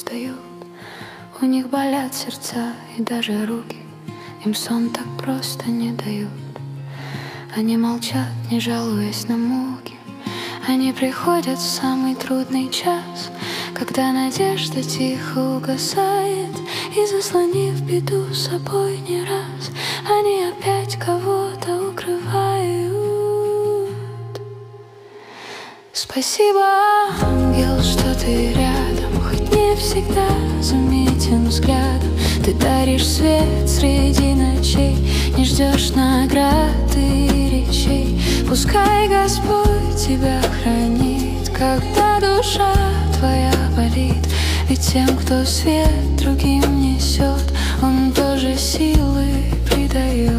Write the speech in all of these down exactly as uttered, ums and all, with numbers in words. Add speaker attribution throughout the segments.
Speaker 1: устают, у них болят сердца и даже руки, им сон так просто не дают. Они молчат, не жалуясь на муки, они приходят в самый трудный час, когда надежда тихо угасает, и, заслонив беду собой не раз, они опять кого-то укрывают. Спасибо, ангел, что ты рядом, хоть не всегда заметен взглядом. Ты даришь свет среди ночей, не ждешь наград и речей. Пускай Господь тебя хранит, когда душа твоя болит. Ведь тем, кто свет другим несет, Он тоже силы придает.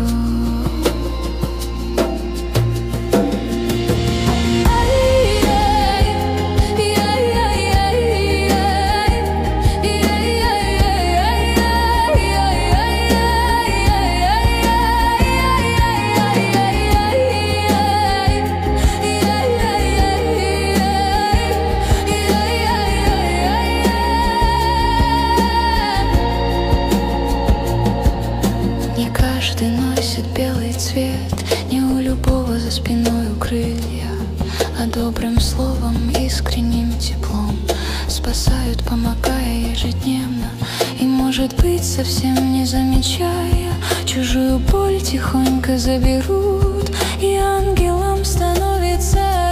Speaker 1: Каждый носит белый цвет, не у любого за спиной крылья, а добрым словом, искренним теплом спасают, помогая ежедневно. И, может быть, совсем не замечая, чужую боль тихонько заберут, и ангелом становится